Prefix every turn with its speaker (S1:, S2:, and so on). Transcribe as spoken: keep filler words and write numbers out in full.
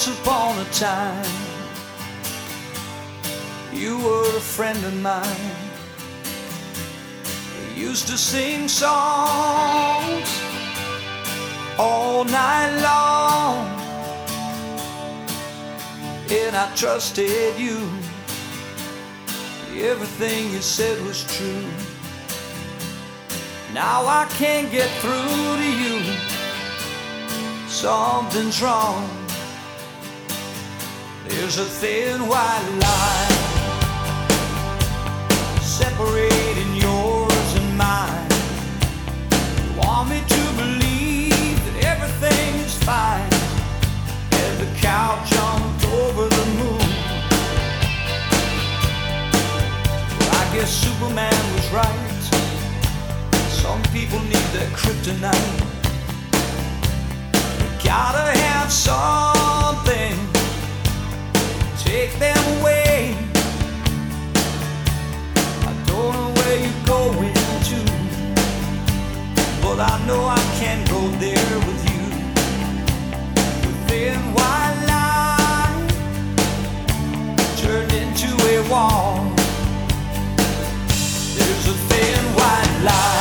S1: Once upon a time, you were a friend of mine. We used to sing songs all night long, and I trusted you. Everything you said was true. Now I can't get through to you. Something's wrong. There's a thin white line separating yours and mine. You want me to believe that everything is fine, and the cow jumped over the moon. Well, I guess Superman was right. Some people need their kryptonite. You gotta have something, take them away. I don't know where you're going to, but I know I can't go there with you. The thin white line turned into a wall. There's a thin white line